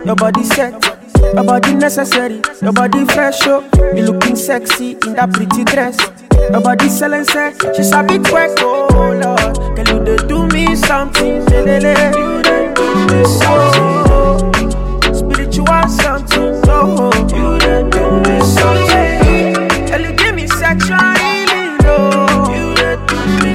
your body set, your body necessary, your body fresh, oh. You looking sexy in that pretty dress. Your body selling set, she's a bit quick, oh Lord. Can you do me something, lele? You do me something, spiritual something, oh. You do me something, can you give me sexual healing, oh. You do me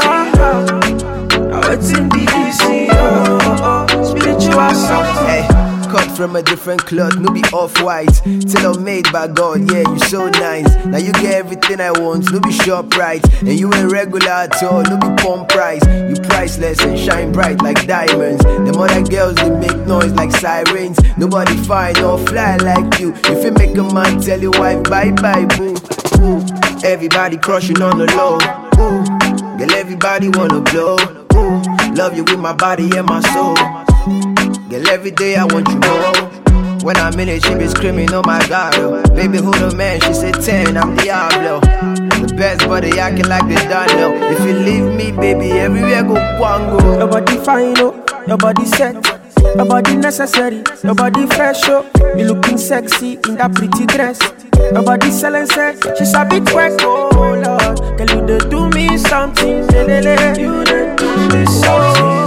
something, it's in DC, oh. Spiritual something. Hey. Cut from a different cloth, no be off-white. Till I'm made by God, yeah, you so nice. Now you get everything I want, no be shop right. And you ain't regular at all, no be pump price. You priceless and shine bright like diamonds. Them other girls, they make noise like sirens. Nobody fine or fly like you. If you make a man tell your wife bye-bye, boo. Ooh. Everybody crushing on the low. Ooh. Girl, everybody wanna blow. Ooh. Love you with my body and my soul. Girl, every day I want you more. When I'm in it, she be screaming, oh my God, oh. Baby, who the man? She said 10, I'm Diablo. The best body, acting like the Dano. If you leave me, baby, everywhere go quango. Your body fine, oh. Your body set, your body necessary, your body fresh, oh. You looking sexy in that pretty dress. Your body selling set, she's a bit quick, oh Lord. Can you do me something, lele? You do me something,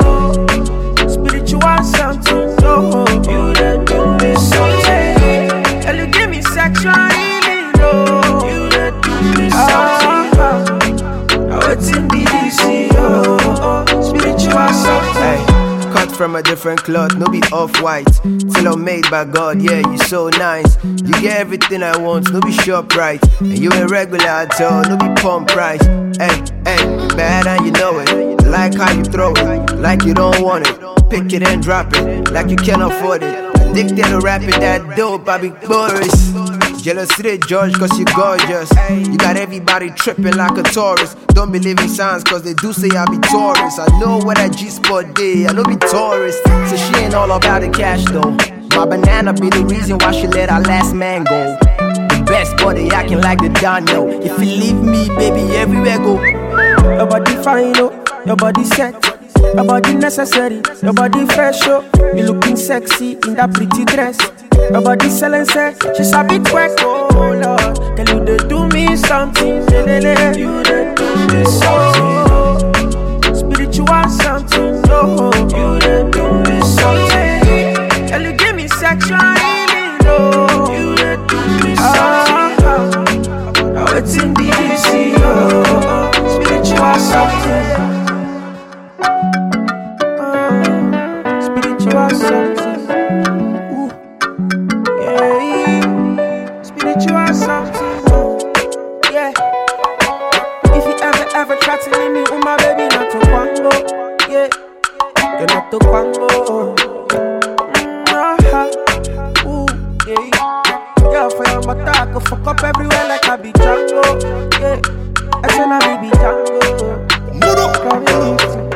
spiritual something, oh. You do me something, can you give me sexual healing, oh. You do me something, now it's in DC, oh. Spiritual something. Hey. Cut from a different cloth, no be off-white. Till I'm made by God, yeah, you so nice. You get everything I want, no be shop right. And you ain't regular at all, no be pump price. Hey, bad and you know it. Like how you throw it, like you don't want it. Pick it and drop it, like you can't afford it. Addicted to rapping that dope, I be Boris. Jealous to the judge cause you gorgeous. You got everybody tripping like a tourist. Don't believe in signs cause they do say I be tourist. I know what that G-spot did, I know be tourist. So she ain't all about the cash though. My banana be the reason why she let our last man go. The best body acting like the Dano. If you leave me, baby, everywhere go. Your body fine, oh. Your body set, your body necessary, your body fresh, oh. You looking sexy in that pretty dress. Your body selling set, she's a bit quick, oh Lord. Can you do me something, lele? You do me something, spiritual something, oh. You do me something, can you give me sexual healing, oh. You do me something, now it's in DC, oh. Spiritual something, spiritual something. Spiritual something, yeah. If you ever try to leave me with my baby, not to quango, yeah. You're not to quango, ooh, yeah. Girl, for your mother, I could fuck up everywhere like I be Django, yeah. I said I be Django.